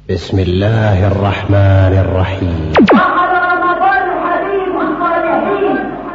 بسم الله الرحمن الرحيم. وحضر رمضان حبيب الصالحين،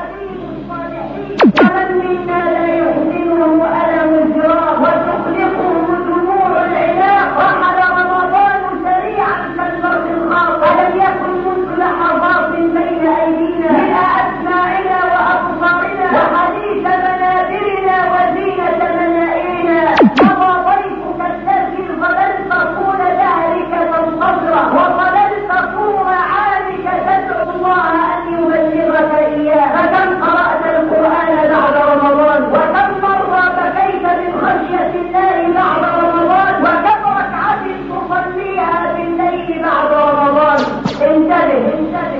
ومن منا لا يحزنه ألم الجراح وتخلقه دموع العناق. وحضر رمضان سريعا كالبرق الخاطف، ألم يكن منذ لحظات بين أيدينا ملء أسماعنا وأبصارنا وحديث منابرنا وزينة منائرنا. مضى ضيفك الذي ظللت طول دهرك تنتظره، وظللت طول عامك تدعو الله أن يبلغك إياه. فكم قرأت القرآن بعد رمضان، وكم مرة بكيت من خشية الله بعد رمضان، وكم ركعة تصليها بالليل بعد رمضان. انتبه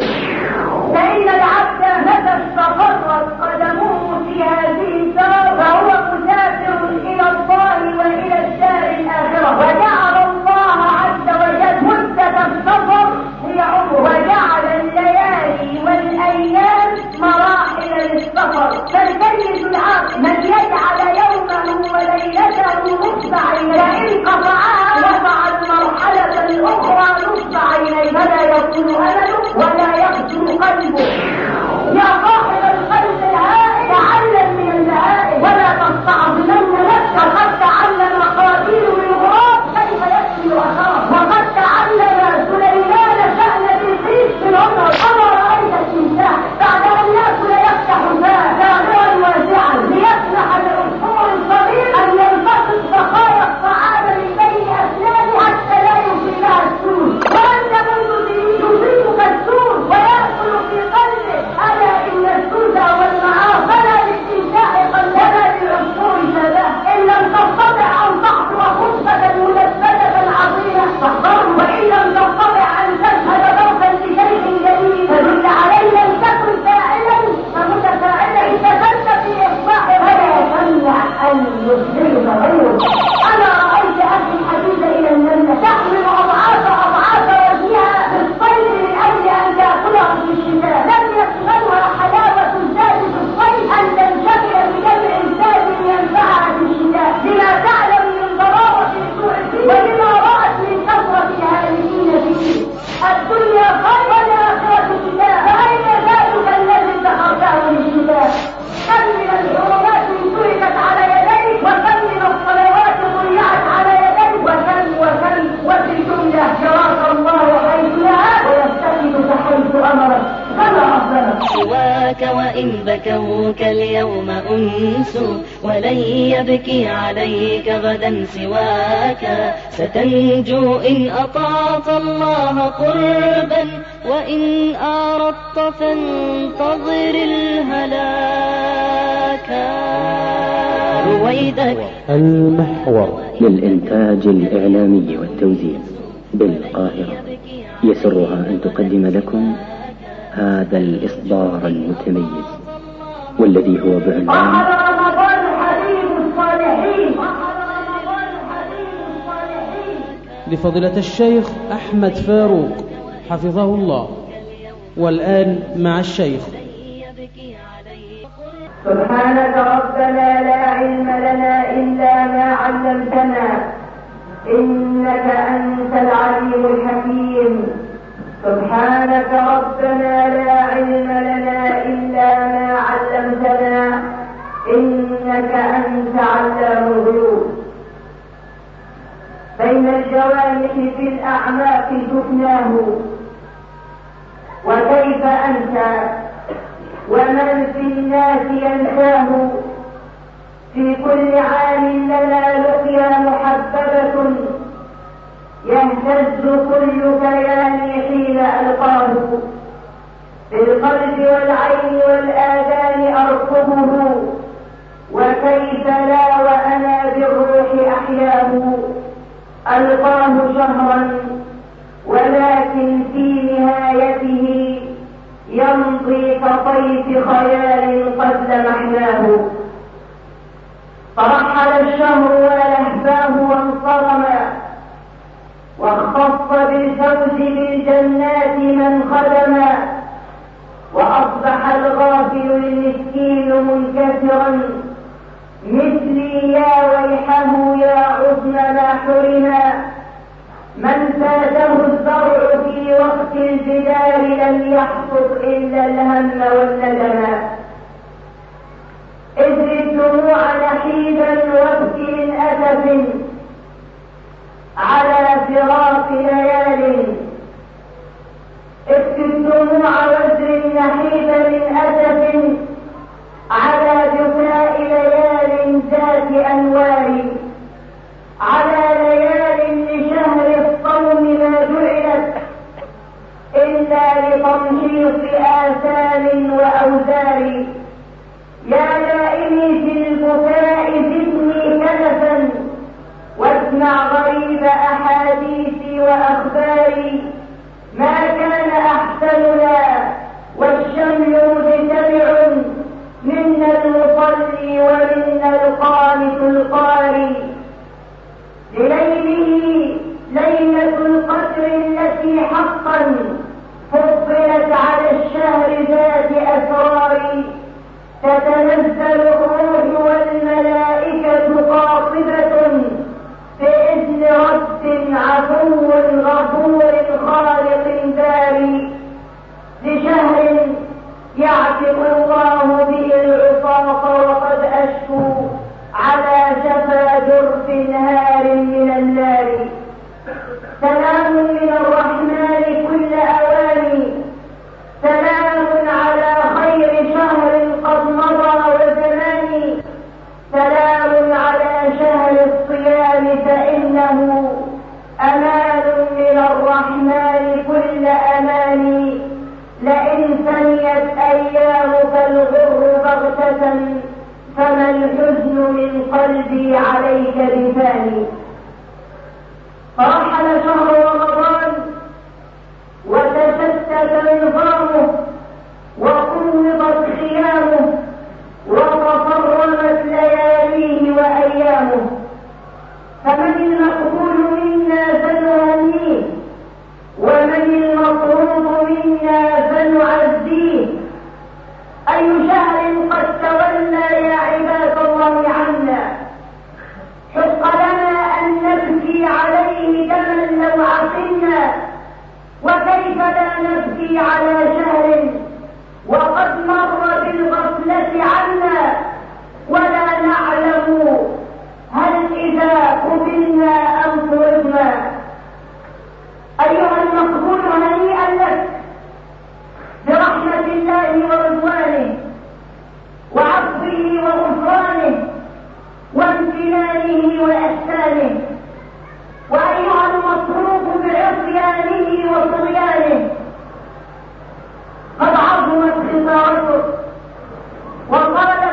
فإن العبد متى استقرت قدمه في هذه الدار فهو مسافر إلى الله وإلى الدار الآخرة. وجعل الله عز وجل مدة السفر هي عمره، وجعل الليالي والأيام مراحل للسفر. فالسيد العاقل من يجعل يومه وليلته نصب عينيه، فإن قطعها رفع المرحلة الأخرى نصب عينيه، فلا يكون أمله ولا يخجل قلبه. يا صاحب القلب الهائل تعلم من البهائم ولا تستعظمن نفسك. وقد تعلم قابيل الغراب كيف يكفي أخاه، وقد تعلم سليمان شأن بالقيس في العمر. أما رأيت التمساح بعد أن يأكل يفتح فاه ثاغرا واسعا ليسمح لعصفور صغير أن يلتقط بقايا الطعام من بين أسنانه حتى لا يصيبها السوس، وأنت منذ يصيبك السوس ويأكل في قلبه. ألا إن السوس والمعاصي فلا للتمساح قلبا للعصفور شبه. إن لم تستطع أن تحضر خطبة ملبدة عظيمة فاحضره، وإن لم تستطع أن تشهد موتا لشيخ جليل فدل عليه. لم تكن فاعلا فمتفاعلا. التزمت في إصلاح فلا يمنع أن يصلح غيره. أنا رأيت أخي الحديث إلى الجنة تحمل أضعاف وزنها في الصيف من أجل أن تأكلها في الشتاء. لم يشغلها حلاوة الزاد في الصيف أن تنشغل بجمع الزاد لينفعها في الشتاء، لما تعلم من ضراوة الجوع فيه ولما رأت من كثرة الهالكين فيه. الدنيا خير والآخرة شتاء، فأين ذلك الذي ادخرته للشتاء؟ كم من الحرمات تركت على يديك، وكم من الصلوات ضيعت على يديك، وكم وفي الجملة جراك الله حيث نهاك ويفتقدك حيث أمرك. فما أفضلك سواك وإن بكوك اليوم أنس، ولن يبكي عليك غدا سواك. ستنجو إن أطعت الله قربا، وإن أردت فانتظر الهلاك. رويدك المحور للإنتاج الإعلامي والتوزيع بالقاهرة يسرها أن تقدم لكم هذا الإصدار المتميز، والذي هو بعنوان وحضر رمضان حبيب الصالحين لفضيلة الشيخ أحمد فاروق حفظه الله. والآن مع الشيخ. سبحانك ربنا لا علم لنا إلا ما علمتنا، إنك أنت العليم الحكيم. سبحانك ربنا لا علم لنا إلا ما علمتنا، إنك أنت علام الغيوب. بين الجوانح في الأعماق شفناه، وكيف أنت ومن في الناس ينساه. في كل عام لنا لقيا محببة، يهتز كل كياني حين ألقاه. في القلب والعين والآذان أرقبه، وكيف لا وأنا بالروح أحياه. ألقاه شهرا ولكن في نهايته يمضي كطيف خيال قد لمحناه. فرحل الشهر ولهفاه وانصرما، واختص بالفوز بالجنات من خدما. وأصبح الغافل المسكين منكسرا مثلي يا ويحه يا عظم ما حرما. من فاته وقت الجدار لم يحصد إلا الهم والندم. اجري الدموع نحيبا وابكي من أسف على فراق ليال. ابكي الدموع واجري نحيبا من أسف على بكاء ليال ذات أنوار. على ليال لشهر الصوم ما جعلت إلا لتمحيص آثام وأوزار. يا لائمي في البكاء زدني كنفا واسمع غريب أحاديثي وأخباري. ما كان أحسننا والشمل مجتمع، منا المصلي ومنا القانت القاري. لليله ليلة القدر التي حقا فضلت على الشهر ذات أسرار. تتنزل الروح والملائكة قاطبة بإذن رب عفو غفور خالق باري. لشهر يعتق الله به العصاة وقد أشكو على شفا جرف هار من النار. سلام من الرحمن كل أواني، سلام على خير شهر قد مضى وزمان. سلام على شهر الصيام فإنه أمان من الرحمن كل أمان. لئن ثنيت أيامك الغر بغتة فما الحزن من قلبي عليك بثاني. فرحل شهر رمضان وتشتت نظامه وقوضت خيامه وتفرمت لياليه وأيامه. فمن المقبول منا فنهنيه ومن المطرود منا فنعزيه. أي شهر قد تولى يا عباد الله عنا، حق لنا أن نبكي عليه دما لو عقلنا. وكيف لا نبكي على شهر وقد مر بالغفلة عنا ولا نعلم هل إذا قبلنا أم طردنا. أيها المقبول هنيئا لك برحمة الله ورضوانه وعفوه وغفرانه وامتنانه وإحسانه. وأيها المطروب بعصيانه وطغيانه قد عظمت خطاته وقال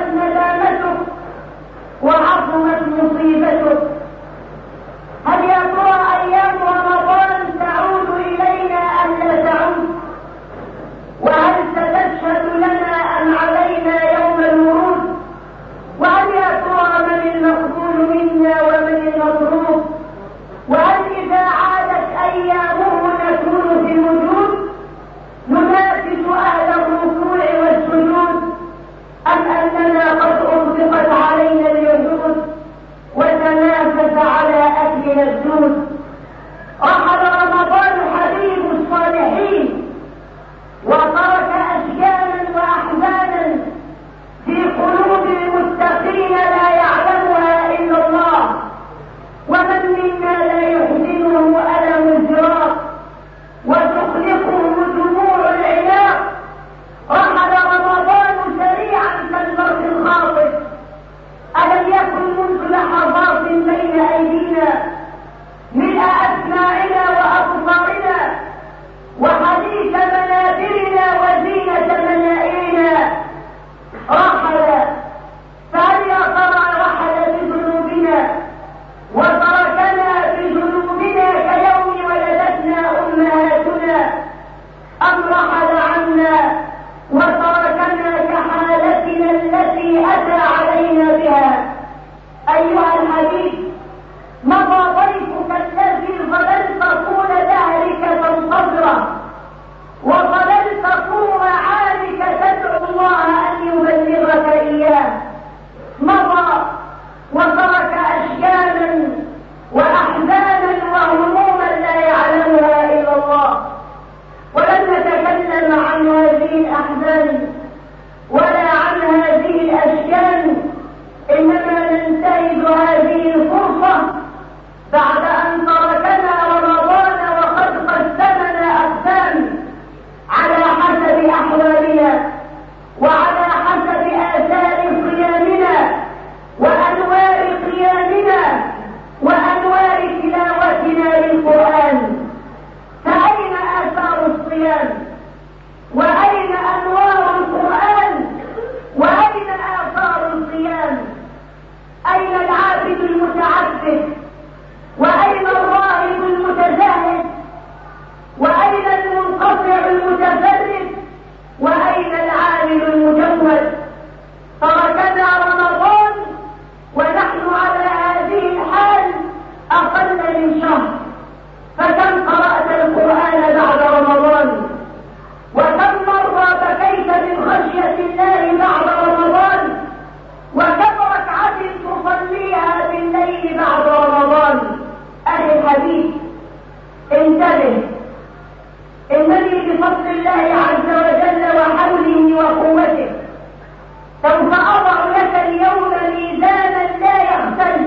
الله عز وجل وحوله وقوته سوف أضع لك اليوم ميزانا لا يختل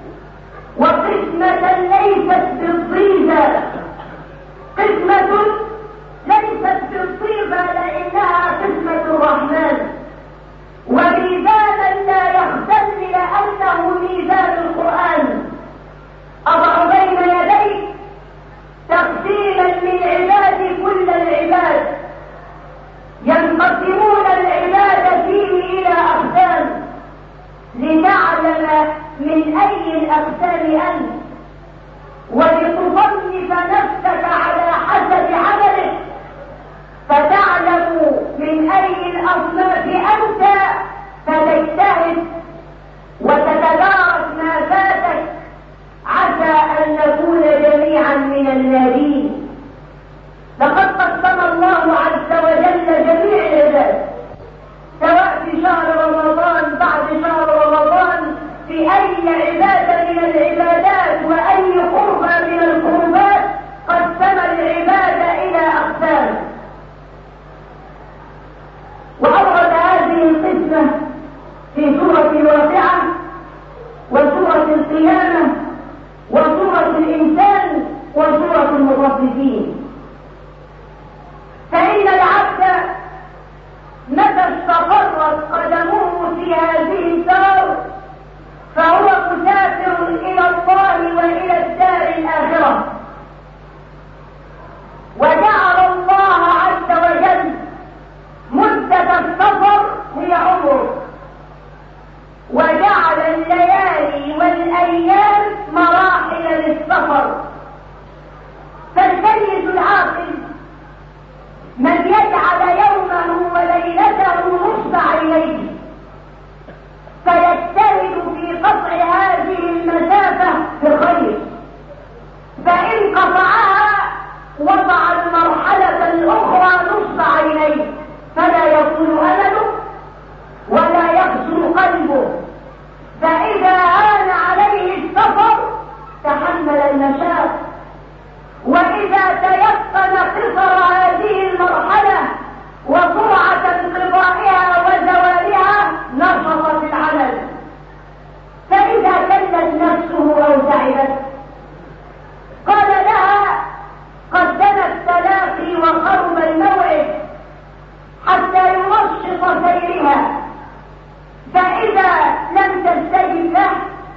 وقسمة ليست بالطيبة، قسمة ليست بالطيبة لأنها قسمة الرحمن، وميزانا لا يختل لأنه ميزان القرآن. أضع بين يديك تقسيما للعباد كل العباد، ينقسمون العباد فيه إلى أقسام لتعلم من أي الأقسام أنت ولتصنف نفسك على حسب عملك فتعلم من أي الأصناف أنت فتجتهد وتتدارك ما فاتك عسى أن نكون جميعا من الناجين. لقد قسم الله عز وجل جميع العباد سواء في شهر رمضان بعد شهر رمضان في أي عبادة من العبادات وأي قربة من القربات قسم العباد إلى أقسام، وأورد هذه القسمة في سورة الواقعة وسورة القيامة وسورة الإنسان وسورة المطففين. فإن العبد متى استقرت قدمه في هذه الدار فهو مسافر إلى الله وإلى الدار الآخرة، وجعل الله عز وجل مدة السفر هي عمره، وجعل الليالي والأيام مراحل للسفر. فالسيد العاقل من يجعل يومه وليلته نصب عينيه فيجتهد في قطع هذه المسافة بخير، فإن قطعها وضع المرحلة الأخرى نصب عينيه فلا يطول أمله ولا يقسو قلبه، فإذا هان عليه السفر تحمل المشاق، وإذا تيقن قصر هذه المرحلة وسرعة انقضائها وزوالها نشط في العمل. فإذا كلت نفسه أو تعبت قال لها قدمت التلاقي وقرب الموعد حتى ينشط سيرها، فإذا لم تستجب له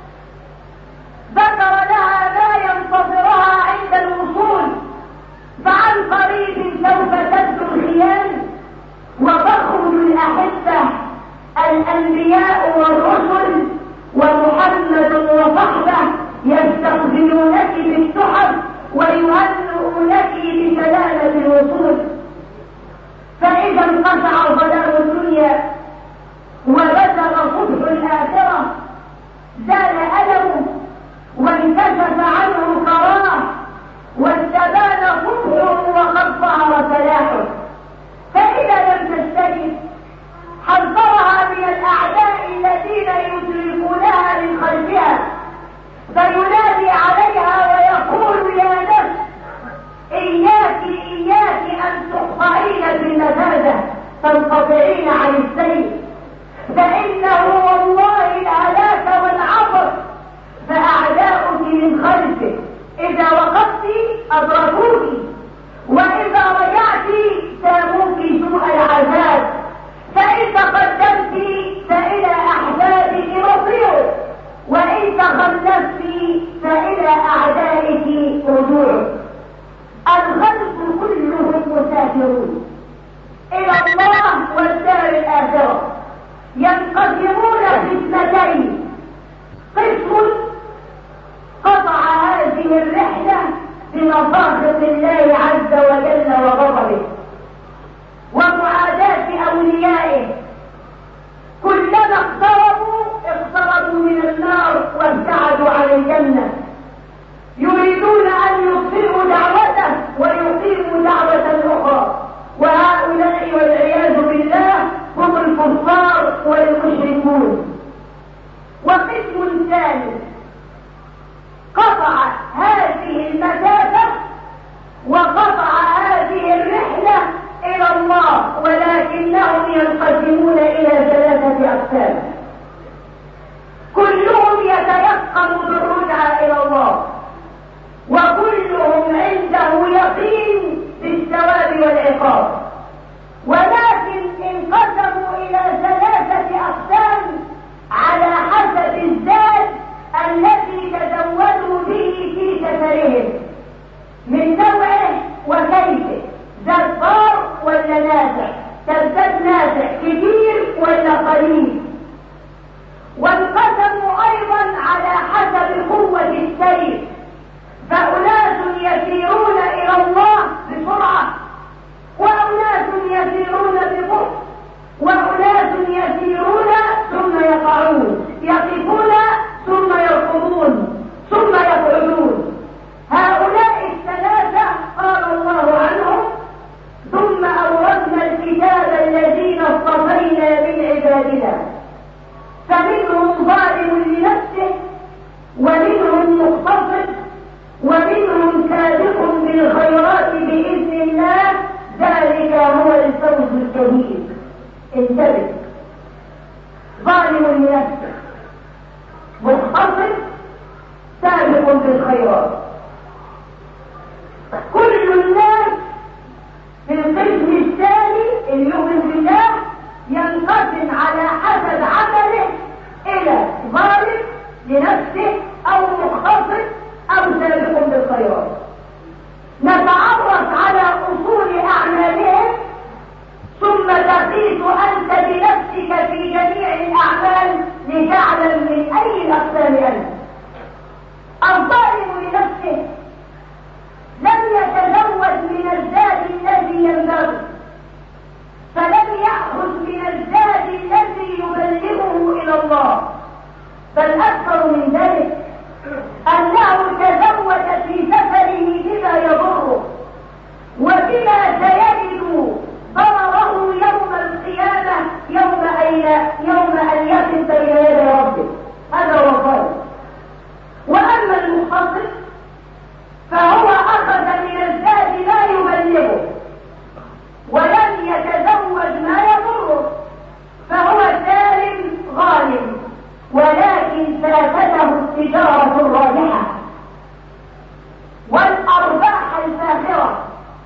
ذكر لها ما ينتظرها عند الوصول، فعن قريب سوف تبدو الخيام وتخرج الأحبة الأنبياء والرسل ومحمد وصحبه يستقبلونك بالتحف ويهنئونك بسلامة الوصول. فإذا انقطع ظلام الدنيا وبزغ صبح الآخرة زال ألمه وانكشف عنه كراه واستبان صبحه وقد ظهر فلاحه. فإذا لم تستجب حذرها من الأعداء الذين يدركونها من خلفها فينادي عليها ويقول يا نفس إياك أن تقطعين في المفازة تنقطعين عن السير، فإنه والله الهلاك والعبر، فأعداؤك من خلفك إذا وقفت أدركوك وإذا رجعت ساموك سوء العذاب، فإن تقدمت فإلى أحبابك مصيرك وإن تخلفت فإلى أعدائك رجوعك. الخلق كلهم مسافرون إلى الله والدار الآخرة، ينقسمون قسمتين: قسم قطع هذه الرحلة بمساخط الله عز وجل وغضبه ومعاداة أوليائه، كلما اقتربوا من النار وابتعدوا عن الجنة، يريدون أن يطفئوا دعوته ويقيموا دعوة أخرى، وهؤلاء والعياذ بالله هم الكفار والمشركون. وقسم ثاني قطع هذه المسافة وقطع هذه الرحلة أقسام، ولكن انقسموا إلى 3 أقسام على حسب الزاد الذي تزودوا به في سفرهم من نوعه وكيفه، زاد ضار ولا نافع، تزداد نافع كبير ولا قليل. وانقسموا أيضا على حسب قوة السير، فأناس يسيرون إلى الله بسرعة، وأناس يسيرون ببطء، وأناس يسيرون ثم يقعون، يقفون ثم يركضون ثم يقعدون. هؤلاء ال3 قال الله عنهم: ثم أورثنا الكتاب الذين اصطفينا من عبادنا فمنهم ظالم لنفسه ومنهم مقتصد ومنهم سابق بالخيرات بإذن الله، ذلك هو الفوز الكبير. انتبه، ظالم لنفسه، مقتصد، سابق بالخيرات. كل الناس في القسم الثاني اللي يؤمن بالله ينقسم على حسب عمله إلى ظالم لنفسه أو مقتصد أو سابق بالخيرات. نتعرف على أصول أعمالهم ثم تقيس أنت بنفسك في جميع الأعمال لتعلم من أي الأقسام أنت. الظالم لنفسه لم يتزود من الزاد الذي ينبغي، فلم يأخذ من الزاد الذي يبلغه إلى الله، بل أكثر من ذلك أنه تزود في سفره بما يضره وبما سيجد ضرره يوم القيامة، يوم أن يقف بين يدي ربه. هذا هو الظالم. وأما المقتصد فهو أخذ من الزاد ما يبلغه ولم يتزود ما يضره، فهو سالم غالب، ولكن فاتته التجارة الرابحة والأرباح الفاخرة.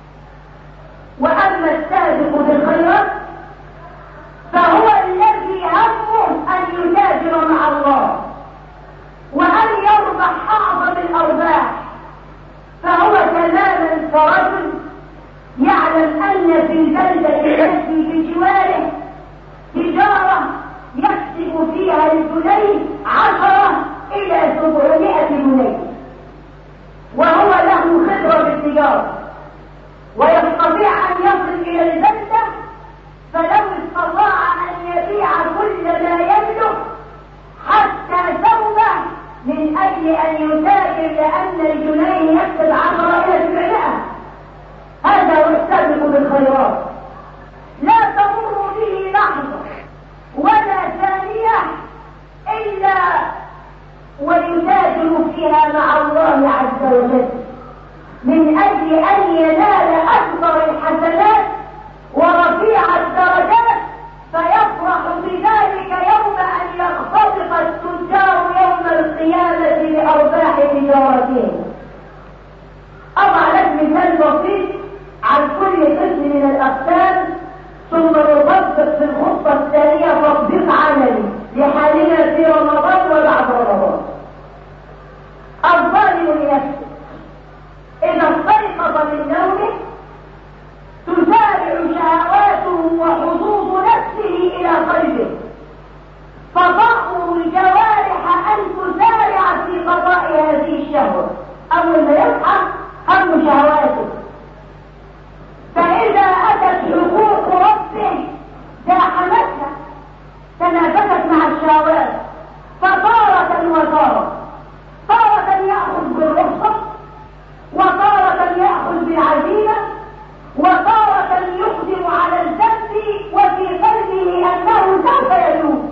وأما السابق بالخيرات فهو الذي همه أن يتاجر مع الله وأن يربح أعظم الأرباح، فهو تماما كرجل يعلم أن في البلدة التي بجواره تجارة يكسب فيها الجنيه 10 إلى 700 جنيه، وهو له خبرة بالتجارة ويستطيع أن يصل إلى البلدة، فلو استطاع أن يبيع كل ما يملك حتى ثوبه من أجل أن يتاجر، لأن الجنيه يكسب 10 إلى 700. هذا هو السابق بالخيرات، لا تمر به لحظة ولا ثانية إلا ويتاجر فيها مع الله عز وجل من أجل أن ينال أكبر الحسنات ورفيع الدرجات، فيفرح بذلك يوم أن يختطف التجار يوم القيامة بأرباح تجارتهم. أضع لك مثال بسيط عن كل قسم من الأقسام، ثم نطبق في الخطة الثانية تطبيق عملي لحالنا في رمضان وبعد رمضان. الظالم لنفسه إذا استيقظ من نومه تسارع شهواته وحظوظ نفسه إلى قلبه، فتأمر الجوارح أن تسارع في قضاء هذه الشهوة. أول ما يصحى هم شهواته، فإذا أتت حقوق ربه زاحمتها، تنافست مع الشهوات، فتارة وتارة، تارة يأخذ بالرخصة وتارة يأخذ بالعزيمة وتارة يقدم على الذنب وفي قلبه أنه سوف يتوب،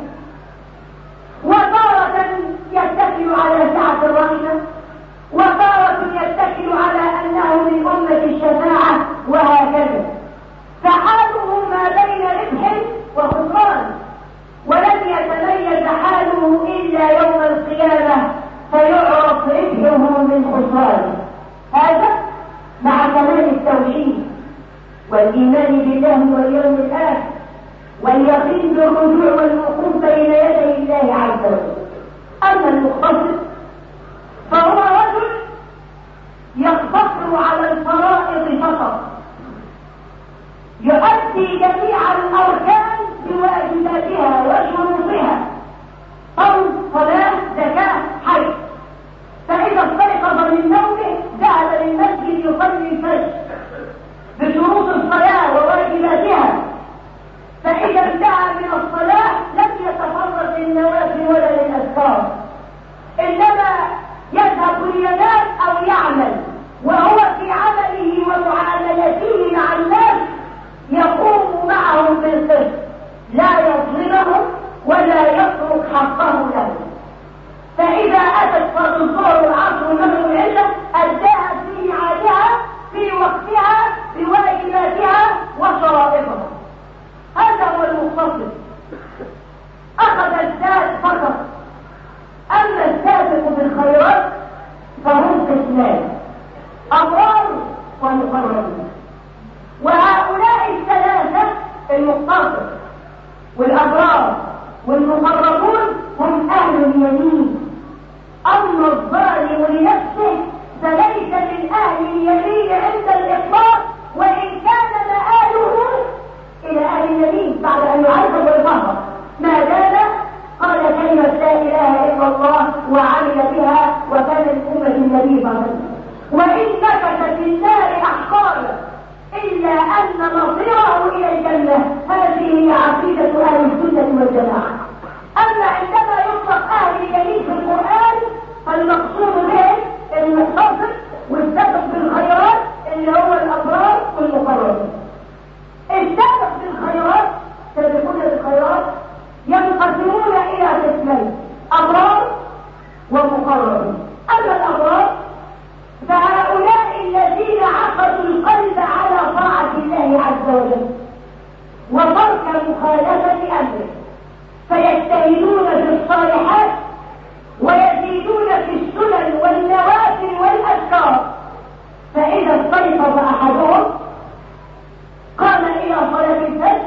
وتارة يتكل على سعة الرحمة، وتارة يتكل على أنه من أمة الشفاعة، وهكذا. فحاله ما بين ربح وخسران، ولن يتميز حاله إلا يوم القيامة فيعرف ربحه من خسرانه. هذا مع كمال التوحيد، والإيمان بالله واليوم الآخر واليقين بالرجوع والوقوف بين يدي الله عز وجل. أما المختصر فهو رجل يقتصر على الفرائض فقط، يؤدي جميع الأركان بواجباتها وشروطها، صوم، صلاة، زكاة، حج. فإذا استيقظ من نومه ذهب للمسجد يصلي الفجر بشروط الصلاة وواجباتها، فإذا انتهى من الصلاة لم يتفرغ للنوافل ولا للأذكار، إنما يذهب لينام أو يعمل، وهو في عمله ومعاملته مع الناس يقوم معهم بالقسط، لا يظلمهم ولا يترك حقه لهم. فإذا أتت صلاة الظهر والعصر والمغرب والعشاء أداها في ميعادها في وقتها بواجباتها وشرائطها. هذا هو المختصر، أخذ الزاد فقط. أما السابق بالخيرات فهم قسمان، أبرار ومقربون. وهؤلاء الثلاثة المقتصر والأبرار والمقربون هم أهل اليمين. أما الظالم لنفسه فليس من أهل اليمين عند الإطلاق، وإن كان مآله إلى أهل اليمين بعد أن يعذب الظهر ما دام قال كلمة لا إله إلا الله وعمل بها وكان الأمة النبي صلى الله عليه وسلم. وإن نفت في النار أحقالا إلا أن مصيره إلى الجنة. هذه هي عقيدة أهل السنة والجماعة. أما عندما يطلق أهل اليمين في القرآن فالمقصود به المقتصد والسابق بالخيرات اللي هو الأبرار والمقربون. السابق بالخيرات سابقون بالخيرات ينقسمون إلى قسمين، أبرار ومقربون. أما الأبرار فهؤلاء الذين عقدوا القلب على طاعة الله عز وجل وترك مخالفة أمره، فيجتهدون في الصالحات ويزيدون في السنن والنوافل والأذكار. فإذا استيقظ أحدهم قام إلى صلاة الفجر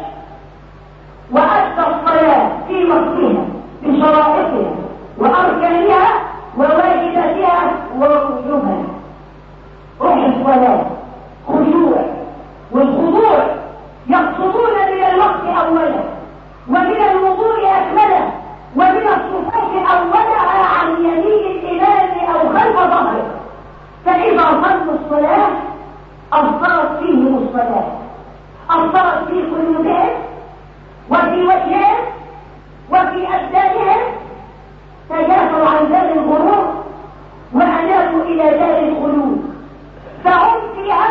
وأدى الصلاة في وقتها بشرائطها وأركانها وواجباتها وركوبها. روح الصلاة خشوع، والخضوع يقصدون من الوقت أولا ومن الوضوء أكمله ومن الصفوف أولها عن يمين الإمام أو خلف ظهره. فإذا صلوا الصلاة أبصرت فيهم الصلاة، أبصرت في قلوبهم وفي وجههم وفي أبدانهم، تجافوا عن دار الغرور وأنابوا إلى دار الخلود. فهم في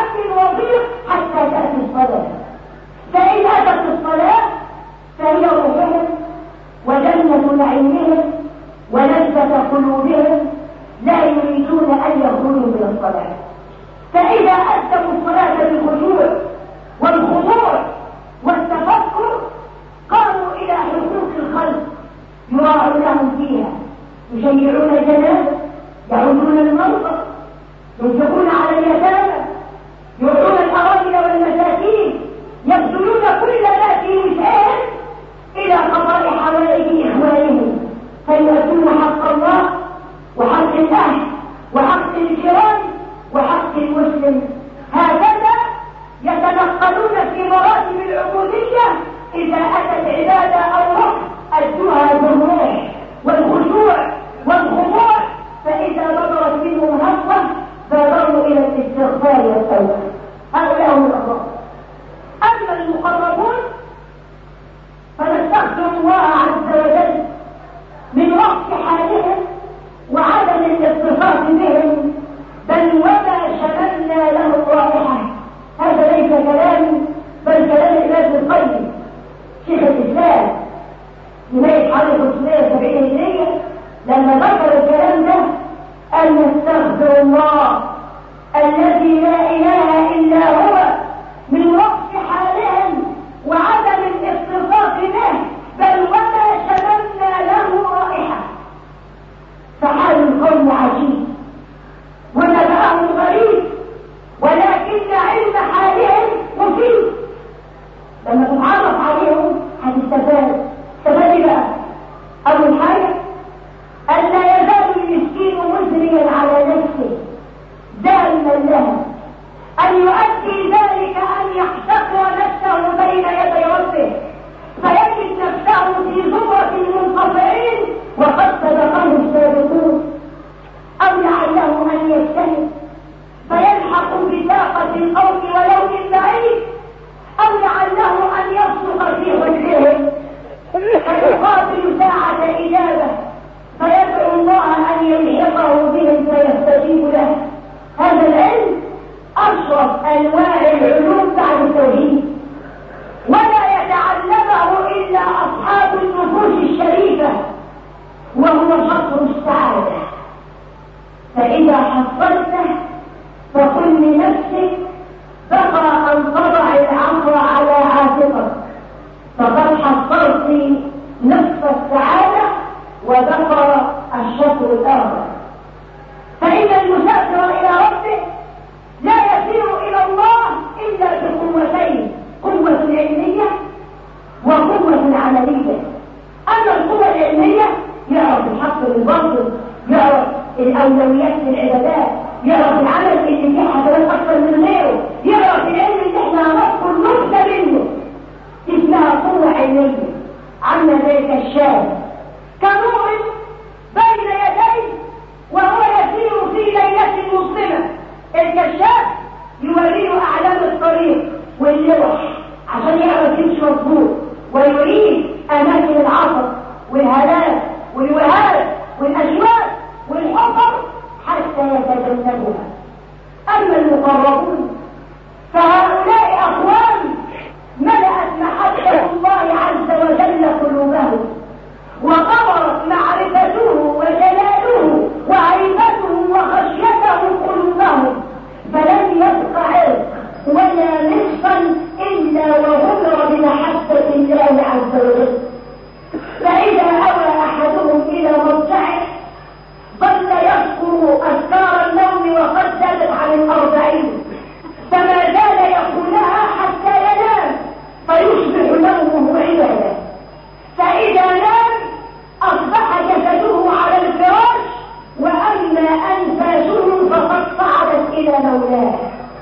اولويات العبادات، يعرف العمل اللي فيه حسنات اكثر من غيره، يعرف العلم اللي احنا هنذكر نبذه منه اسمها قوه علميه. عما ذلك الشاب كنور بين يديه وهو يسير في ليله مظلمه، الكشاف يوريه اعلام الطريق واللوح عشان يعرف يمشي مظبوط، ويريد اماكن العصر والهلاك والوهاد والاشواك والحفر حتى يتجنبها. اما المقربون فهؤلاء اقوام ملأت محبة الله عز وجل قلوبهم، وقبرت معرفته وجلاله وعيبته وخشيته قلوبهم، فلم يبق عرق ولا نصفا إلا وغمر بمحبة الله عز وجل. فإذا أوى أحدهم إلى مضجعه ظل يذكر أذكار النوم وقد زادت عن 40، فما زال يقولها حتى ينام فيصبح نومه عبادة. فإذا نام أصبح جسده على الفراش، وأما أنفاسه فقد صعدت إلى مولاه،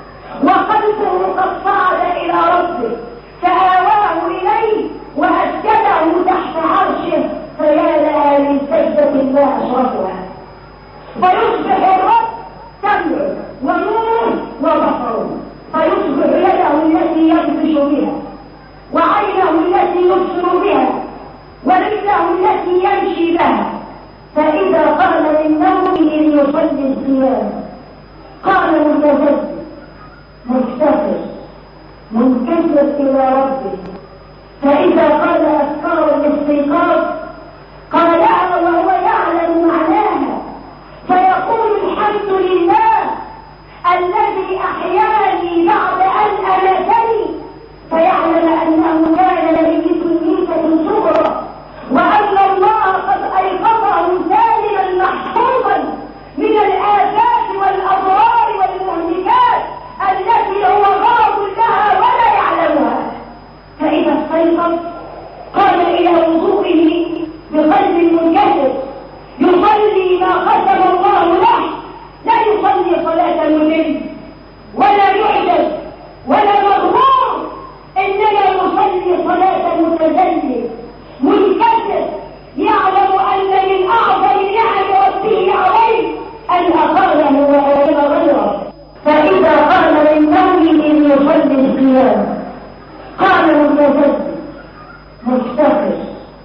وقلبه قد صعد إلى ربه فآواه إليه وأسجده تحت عرشه، فيا لها من سجدة ما أشرفها. فيصبح الرب سمعه ونوره وبصره، فيصبح يده التي يبطش بها، وعينه التي يبصر بها، ورجله التي يمشي بها. فإذا قال من نومه يصلي القيام قال متزلزل مستغفر منكسر إلى ربه. فإذا قال أذكار الاستيقاظ قالها وهو يعلم معناها، فيقول الحمد لله الذي أحياني بعد أن أماتني، فيعلم أنه كان ميت ميتة صغرى، وأن الله قد أيقظه سالما محفوظا من الآفات والأضرار والمهلكات التي هو غاض لها ولا يعلمها. فإذا استيقظ قام إلى وضوئه بقلب منكسر يصلي ما ختم الله له، لا يصلي صلاة مذل ولا يعجز ولا مغرور، إنما يصلي صلاة متذلل منكسر يعلم أن من أعظم نعم ربه عليه أن أقاله وأقام غيره. فإذا قام من نومه يصلي القيام قال متذلل مستغفر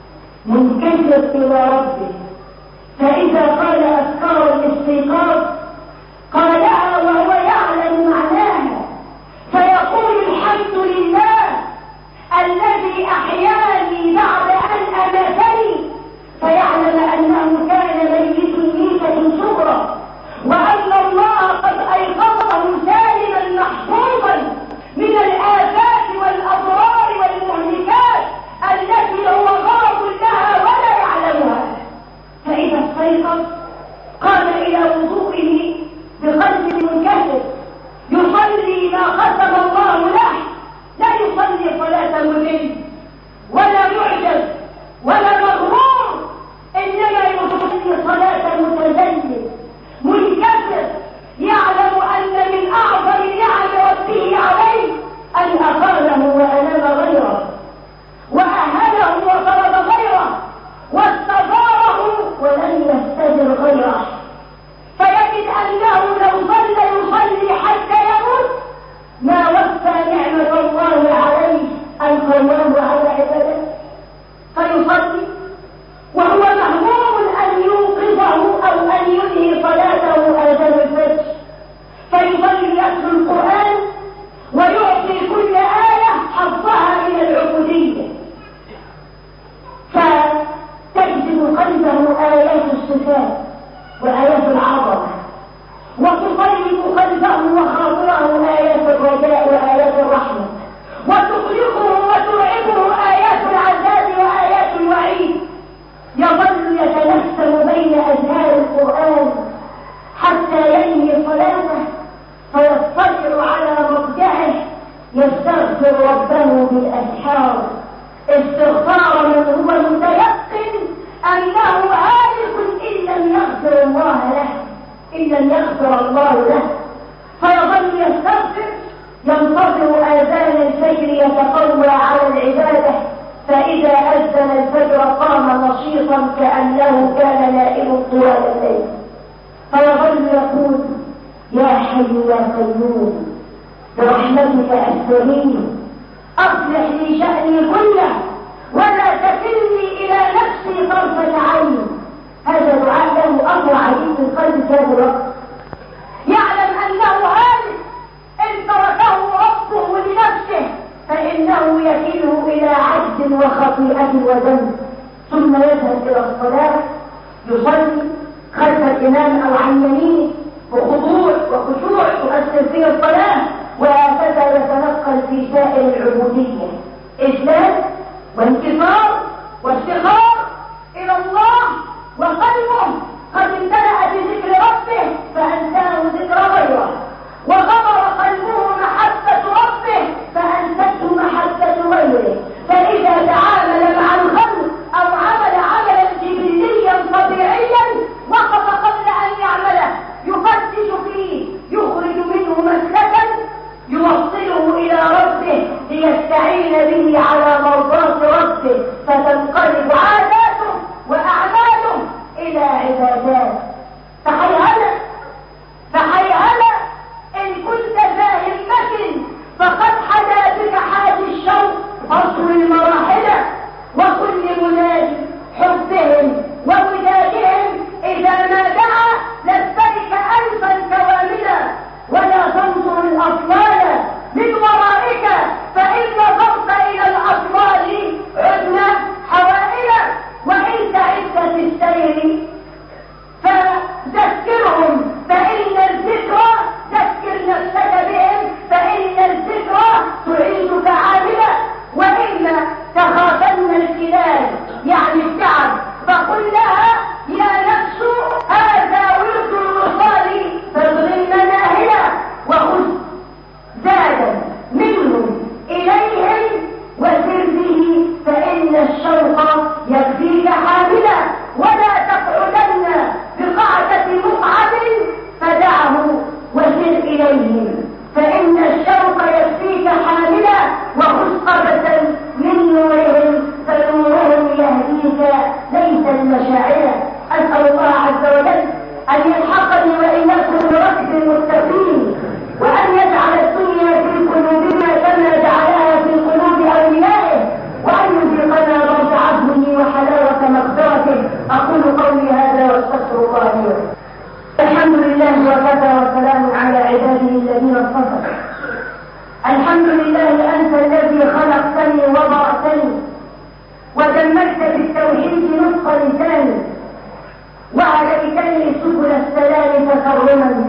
منكسر إلى ربه. فإذا قال أذكار الاستيقاظ قالها وهو يعلم معناها، فيقول الحمد لله الذي أحياني بعد أن أماتني، فيعلم أنه كان ميت ميتة صغرى، وأن الله قد أيقظه سالما محفوظا من الآفات والأضرار والمهلكات التي هو غاض لها ولا يعلمها. فإذا استيقظ قام إلى وضوئه بقلب منكسر يصلي ما ختم الله له، لا يصلي صلاة مذل ولا يعجز ولا مغرور، إنما يصلي صلاة متذلل منكسر يعلم أن من أعظم نعم ربه عليه أن أقاله وأنام غيره، وأهله وطلب غيره، واستجاره ولم يستجر غيره. فيجد أنه لو ظل يصلي حتى يموت ما وفى نعمة الله عليه أن قواه على عباده، فيصلي وهو مهموم أن يوقظه أو أن ينهي صلاته آذان الفجر، فيصلي يتلو القرآن ويعطي كل آية حظها من العبودية، فتجذب قلبه آيات الصفات وآيات العظمة، وتصيب قلبه وخاطره آيات الرجاء وآيات الرحمة، وتقلقه وترعبه آيات العذاب وآيات الوعيد. يظل يتنسم بين أزهار القرآن حتى ينهي صلاته، فيضطجع على مضجعه يستغفر ربه بالأسحار استغفار من هو متيقن أنه هالك إن لم يغفر الله له، لم يغفر الله له، فيظل يستغفر ينتظر آذان الفجر يتقوى على العبادة، فإذا أذن الفجر قام نشيطا كأنه كان نائم طوال الليل، فيظل يقول يا حي يا قيوم برحمتك أستغيث أصلح لي شأني كله ولا تكلني إلى نفسي طرفة عين. هذا دعاء له أمر عجيب من قلب هذا الوقت، يعلم أنه هالك إن تركه ربه لنفسه فإنه يكله إلى عجز وخطيئة وذنب، ثم يذهب إلى الصلاة يصلي خلف الإمام أو عن يمينه بخضوع وخشوع يؤثر في الصلاة، وهكذا يتنقل في سائر العبودية إسلام وانكسار وافتقار إلى الله، وقلبه قد امتلأ بذكر ربه فأنساه ذكر غيره، وغمر قلبه محبة ربه فأنسته محبة غيره، فإذا تعامل مع الخلق أو عمل عملا جبليا طبيعيا وقف قبل أن يعمله يفتش فيه يخرج منه مسلكا يوصله إلى ربه ليستعين به على مرضاة ربه، فتنقلب عاداته وأعماله إلى عبادات. فحيهلا إن كنت ذا همة فقد حدا بك حاج الشوق قصر المراحل، وكل مناد حبهم وودادهم إذا ما دعا لبيك ألفا كواملا، ولا تنظر الأطلال من ورائك فإن نظرت إلى الأطلال عدنا حوائلا، وإن تعبت في السير فذكرهم فإن الذكرى ذكر نفسك بهم فإن الذكرى تعيدك عاملا، وإما تخافن الكلال يعني التعب فقل لها يا نفس هذا ورد الوصال فاضغن ناهلا، وخذ زادا منهم إليهم وسر به فإن الشوق يكفيك حاملا، ولا تقعدن بقعدة مقعد فدعه وسر إليهم فإن الشوق يكفيك حاملا، وخذ قبسا من نورهم فنورهم يهديك ليس المشاعر. أسأل الله عز وجل أن يلحقني وإياكم بركب المتقين، وأن يجعل الدنيا في قلوبنا كما جعلها في قلوب أوليائه، وأن يذيقنا برد عفوه وحلاوة مغفرته. أقول قولي هذا واستغفر الله لي ولكم. الحمد لله وكفى وسلام على عباده الذين اصطفى. الحمد لله أنت الذي خلقتني وضعتني وجملت بالتوحيد نصف لساني، وهديتني سبل السلام تكرما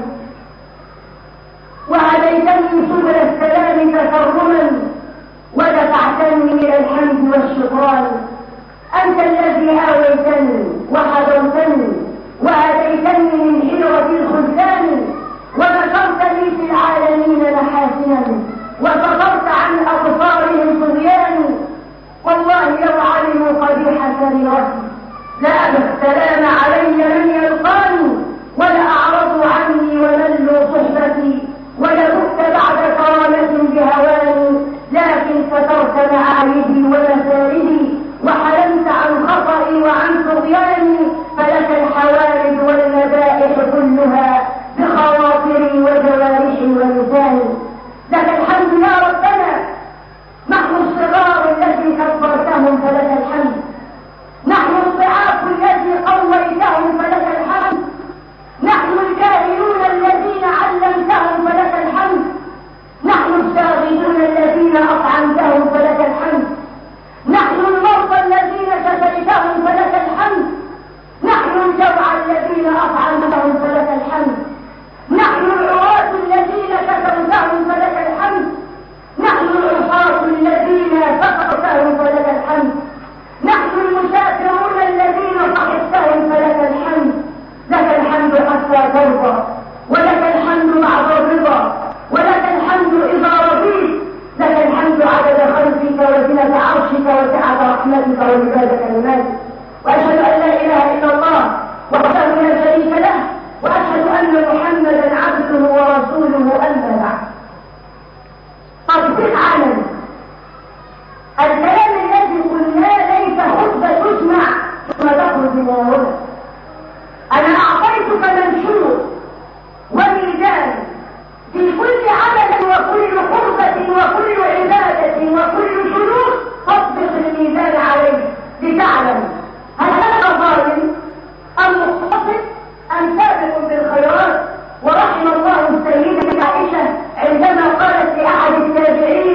ودفعتني إلى الحمد والشكران. أنت الذي آويتني وحضرتني وهديتني من حيرة الخذلان، وذكرتني في العالمين محاسنا وسترت عن أبصارهم طغياني. والله لو علموا قبيح سريرتي لأبى السلام علي من يلقاني، ولأعرضوا عني وملوا صحبتي، ولبثت بعد كرامة بهواني، لكن سترت معايبي ومساردي وحلمت عن خطئي وعن طغياني، فلك الحوارب والمذائح تطبيق عملي. الكلام الذي قلناه ليس خطبة تسمع ثم تخرج من هنا. أنا أعطيتك منشور وميزان في كل عمل وكل قربة وكل عبادة وكل جلوس، تطبق الميزان عليه لتعلم هل أنا ظالم أم مقتصد أم سابق بالخيرات. ورحم الله السيدة عائشة عندما قالت لأحد التابعين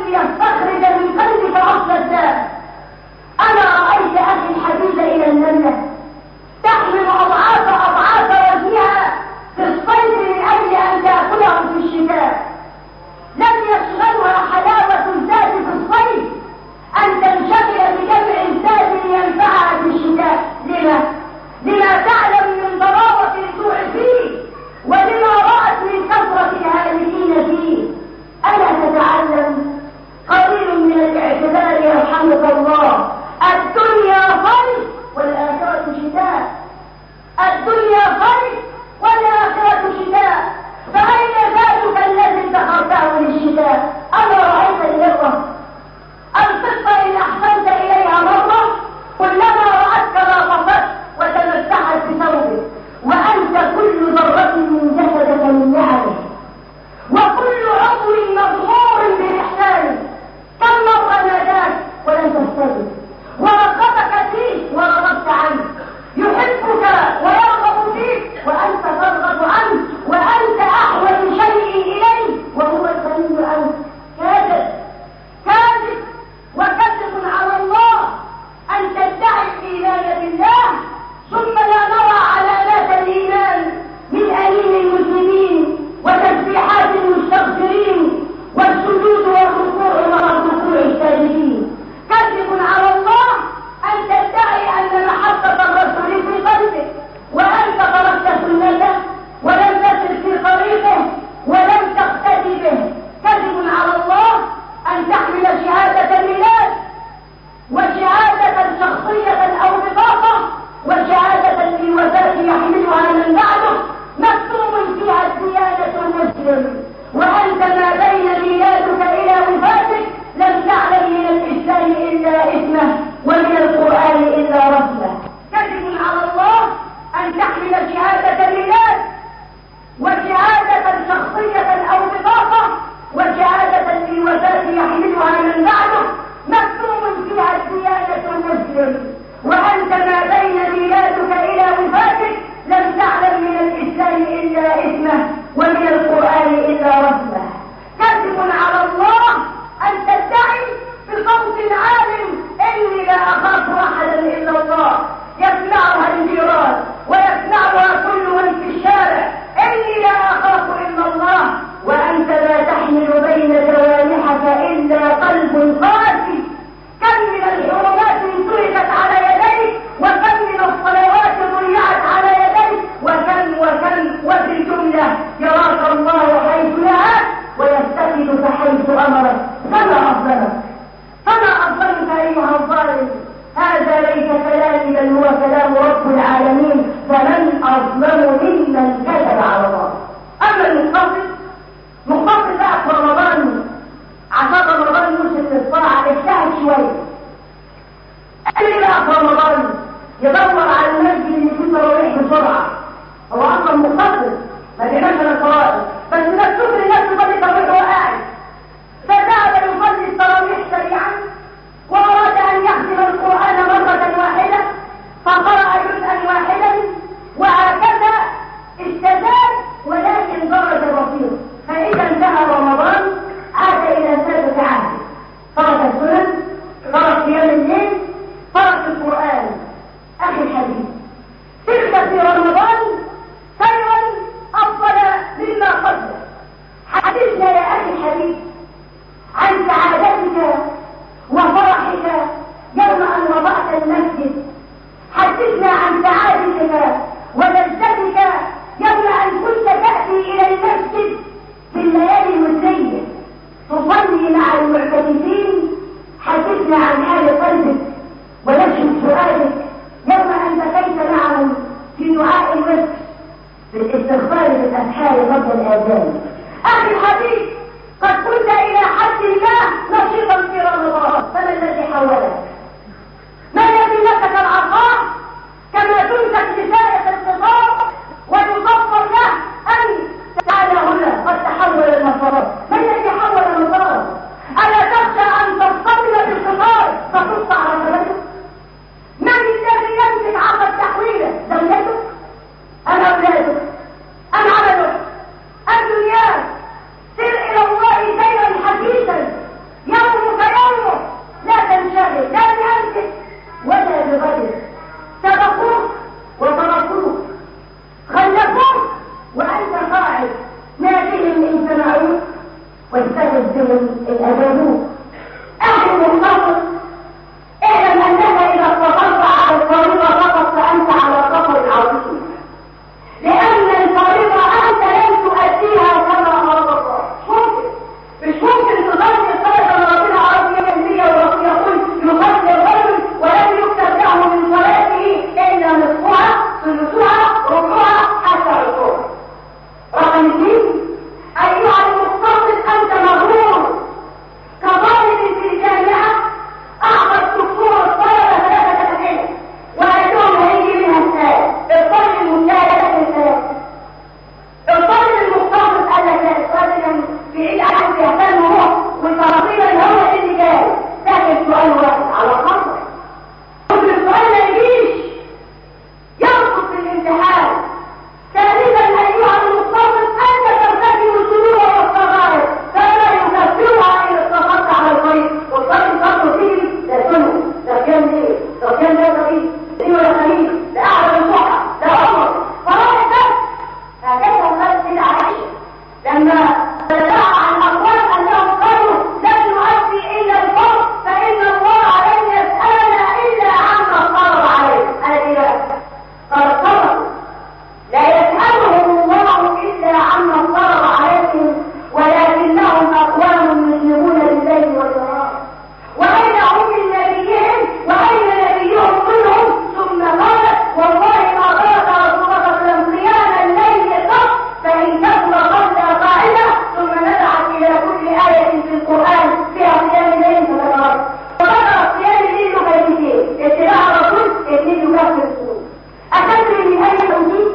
ليستخرج من قلبك أصل الداء. أنا رأيت أخي الحبيب إلى الجنة تحمل أضعاف وزنها في الصيف من أجل أن تأكله في الشتاء. لم يشغلها حلاوة الزاد في الصيف أن تنشغل بجمع الزاد لينفعها في الشتاء. لما تعلم من ضراوة الجوع فيه، ولما رأت من كثرة الهالكين فيه. ألا تتعلم قليل من الاعتبار يرحمك الله؟ الدنيا صيف والآخرة شتاء. الدنيا صيف والآخرة شتاء. فأين ذاتك الذي ادخرته للشتاء؟ أما رأيت الهرة القطة إن أحسنت إليها مرة كلما رأتك لاطفت وتمسحت بثوبك، وأنت كل ذرة من جسدك من نعمه، وكل عضو مضمور بإحسانه. كم مرة ناداك ولم تستجب، ورغبك فيه ورغبت عنه، يحبك ويرغب فيك وأنت ترغب عنه، وأنت أحوج شيء إليه وهو الغني عنك. كاذب وكذب على الله أن تدعي الإيمان بالله ثم لا نرى علامات الإيمان من أليم المسلمين وتسبيحات المستغفرين والسجود والركوع مع الركوع الساجدين. كذب على الله أن تدعي أن محبة الرسول في قلبك وأنت تركت سنته ولم تسر في طريقه ولم تقتدي به. كذب على الله أن تحمل شهادة ميلاد وشهادة شخصية أو بطاقة وشهادة في وفاة يحملها من بعده مكتوب فيها الديانة المسلم، وأنت ما بين ميلادك إلى وفاتك لم تعلم من الإسلام إلا اسمه ومن القرآن إلا رسمه. كذب على الله أن تحمل شهادة ميلاد وشهادة شخصية أو بطاقة وشهادة في وفاة يحملها من بعده مكتوب فيها الديانة المسلم، وأنت ما بين ميلادك إلى وفاتك لم تعلم من الإسلام إلا اسمه ومن القرآن إلا رسمه. كذب على الله أن تدعي بصوت عال إني لا أخاف أحدا إلا الله، يسمعها الجيران ويسمعها كل من في الشارع، إني لا أخاف إلا الله، وأنت لا تحمل بين جوانحك إلا قلب قاسي. كم من الحرمات تركت على يديك، وكم من الصلوات ضيعت على يديك، وكم وفي الجملة يراك الله حيث نهاك ويستفدك حيث أمرك. فما أظلمك أيها الظالم. هذا ليس كلامي بل هو كلام رب العالمين، فمن أظلم ممن كذب على الله. أما المقتصد بقى في رمضان عشان رمضان يوصل للطاعة اجتهد شوية. اللي بقى في رمضان يدور على المسجد اللي فيه تراويح بسرعة، هو أصلا مقتصد ما بيعملش الفرائض، بس مكتوب للناس يصلي تراويح وهو قاعد، فذهب يصلي التراويح سريعا وأراد أن يختم القرآن مرة واحدة فقرأ جزءا واحدا، وهكذا استزاد ولكن درجة بسيطة. فإذا انتهى رمضان عاد إلى سابق عهده، ترك السنن، ترك قيام الليل، ترك القرآن. أخي الحبيب، تلك في رمضان خيرا أفضل مما قبله. حدثنا يا أخي الحبيب عن سعادتك وفرحك يوم أن وضعت المسجد. حدثنا عن سعادتك ولذتك يوم أن كنت تأتي إلى المسجد في الليالي المزية تصلي مع المعتكفين. حدثنا عن حال قلبك ونشر سؤالك يوم أن بكيت معهم في دعاء الوتر في الاستغفار بالأسحار قبل الآذان. أخي الحبيب، قد كنت إلى حد ما نشيطا في رمضان، فما الذي حولك؟ ما الذي مسك العصا كما تمسك بسائق القطار ويصفر له أن تعالى هنا قد تحول المسارات؟ ما الذي حول المسار؟ ألا تخشى أن تصطدم بالقطار بهم الأدبون. أخي المختصر، اعلم أنك إذا اقتصرت على الفريضة فقط فأنت على خطر عظيم، لأن الفريضة أنت لن تؤديها كما أراد الله. مش ممكن تصلي الصلاة اللي ربنا عز وجل يقول يصلي الرجل ولم يكتب له من صلاته إلا نصفها ثلثها ربعها حتى ركوعها. رقم 2، أيها المختصر أنت مغرور كطالب في الجامعة أعطى الدكتور الطلبة 3 أسئلة وقال لهم هيجي منها السؤال. الطالب المجتهد لك الثلاثة. الطالب المختصر قال لك لا، الطالب في عيد عشان يهتم هو والتفاصيل هو اللي جاي، لكن سؤال واحد على خطر. السؤال ما يجيش ينقص في الامتحان. ثالثا أيها المختصر أنت ترتكب الذنوب والصغائر فلا يكفرها إذا استقرت على الطريق، والطريق برضه فيه لا سنة لا كان ليه لا كان لا طريق ليه ولا طريق لا أعلى الصحة لا عمر فراح بس. هكذا الناس إلى عائشة لما تدعى عن أقوال أنهم قالوا لن نؤدي إلا الفرض فإن الله لن يسألنا إلا عما افترض عليه. أنا كده قال افترض لا يسألهم الله إلا عما افترض عليهم ولكنهم أقوام مسلمون بالليل والنهار. وأين هم من نبيهم وأين نبيهم منهم؟ ثم قال والله ما ترك رسول الله صلى الله عليه وسلم قيام الليل قط فإن كثر قبل قاعدة ثم نزعت إلى كل آية في القرآن فيها قيام الليل فتنهار. وذكر قيام الليل بيتين اتباع الرسول 2 يكفر السنة. أتدري من أين توجيه؟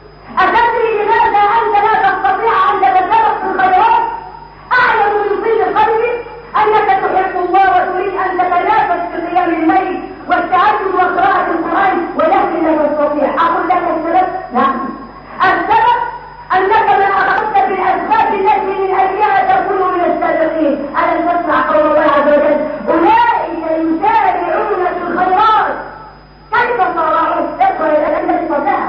أتدري لماذا أنت لا تستطيع أن تتسابق في الخيرات؟ أعلم من ظل قلبك أنك تحب الله وتريد أن تتنافس في قيام الليل والتعبد وقراءة القرآن ولكن لا تستطيع. أقول لك السبب؟ نعم، السبب أنك ما أخذت بالأسباب التي من أجلها تكون من السابقين. ألم تسمع قول الله عز وجل أولئك يسارعون في الخيرات؟ كيف صارعون؟ ادخل الأدلة قبلها.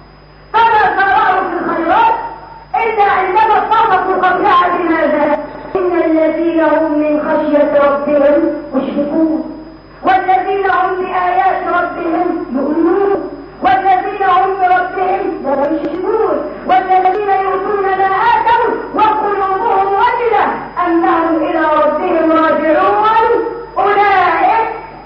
فما صارعوا في الخيرات إلا عندما اتفقوا قبلها بماذا؟ إن الذين هم من خشية ربهم مشفقون والذين هم بآيات ربهم يؤمنون والذين هم بربهم لا يشركون والذين يؤتون ما آتوا وقلوبهم وجلة أنهم إلى ربهم راجعون. أولئك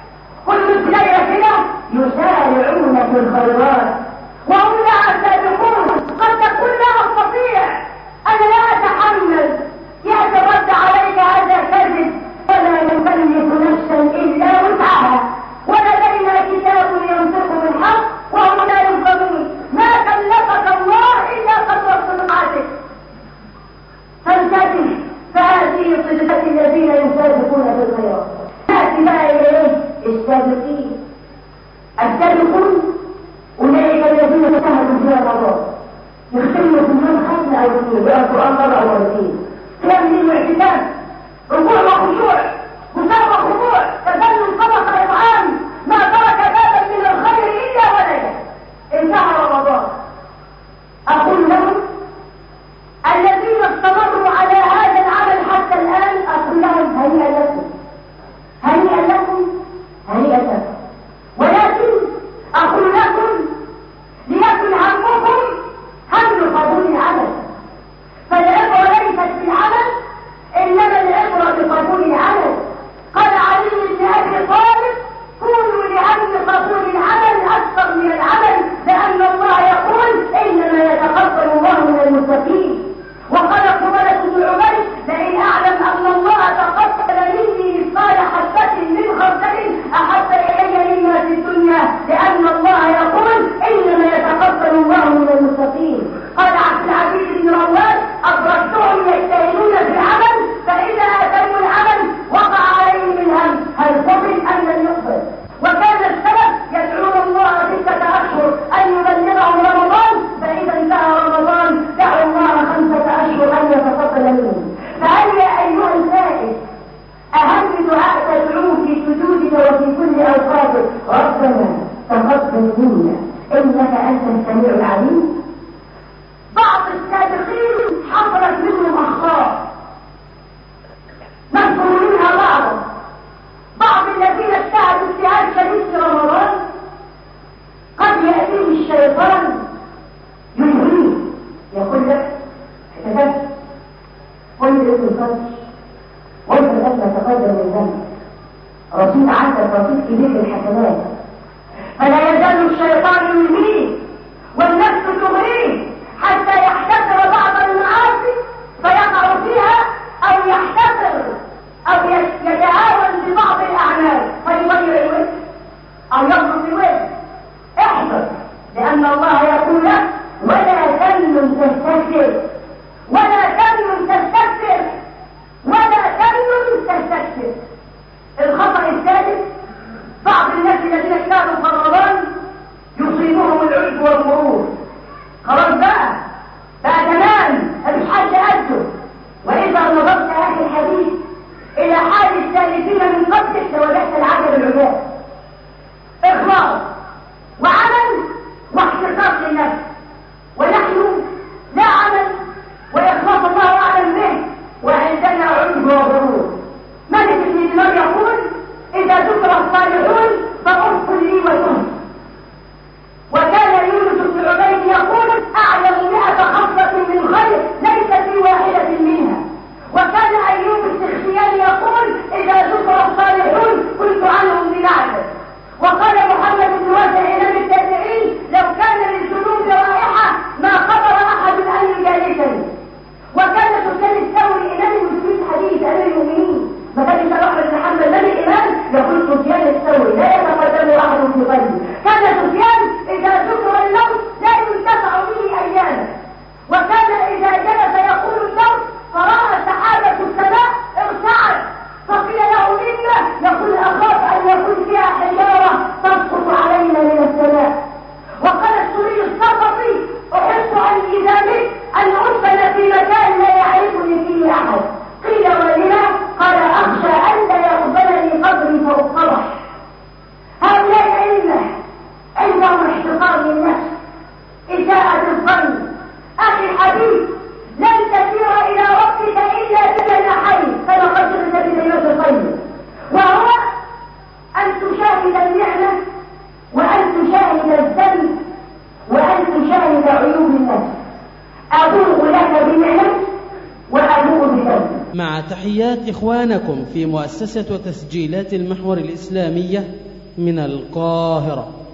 كل سلية كده يسارعون في الخيرات وهم لها سابقون. قد تقول لا أستطيع، أنا لا أتحمل، يترد عليك هذا كذب ولا يكلف نفسا إلا قدر من ذنب، رصيد عندك رصيد كبير للحسنات. فلا يزال الشيطان يلهيه والنفس تغريه حتى يحتقر بعض المعاصي فيقع فيها، او يحتقر او يتهاون ببعض الاعمال فيغير الوجه او يضبط الوجه. احذر، لان الله يقول لك ولا تمنن تستكثر، ولا تمنن تستكثر، ولا تمنن تستكثر. الخطأ الثالث، بعض الناس الذين كانوا في رمضان يصيبهم العجب والغرور. خلاص بقى تمام، مفيش حد قده. واذا نظرت اخي الحديث الى حال السالكين من قبلك لوجدت العجب العجاب، اخلاص وعمل واحتقاق للنفس. ونحن لا عمل واخلاص الله اعلم به، وعندنا عجب وغرور. ملك بن دينار يقول اذا ذكر الصالحون فأرسل لي وتهز. وكان يونس بن عبيد يقول اعلم 100 خصلة من خير ليس في واحدة منها. وكان ايوب السختياني يقول اذا ذكر الصالحون كنت عنهم بنعجب. وقال محمد بن واسع امام التابعين لو كان للذنوب رائحة ما قدر احد ان يجالسني. وكان سفيان الثوري امام المسلمين حديث امير المؤمنين، ما كان احمد بن حنبل من الامام يقول سفيان الثوري لا يتقدم احد في قلبي. كان سفيان اذا ذكر الموت لا ينتفع به اياما. وكان اذا جلس يقول الموت فراى سحابه السماء ارتعد فقيل له منا، يقول اخاف ان يكون فيها حجاره تسقط علينا من السماء. وقال السوري السقطي احس ان اذا مت ان ادفن في مكان لا يعرفني فيه احد. قيل ولما؟ قال اخشى ان لا يقبلني قبري فاصطلح. هؤلاء الائمه عندهم احتقار للنفس، اساءة الظن. اخي الحبيب لن تسير الى ربك الا بجناحين كما قال النبي صلى الله عليه وسلم، وهو ان تشاهد النعمه وان تشاهد الذنب وان تشاهد عيوب النفس. ابوء لك بنعمتي وابوء بذنبي. مع تحيات إخوانكم في مؤسسة وتسجيلات المحور الإسلامية من القاهرة.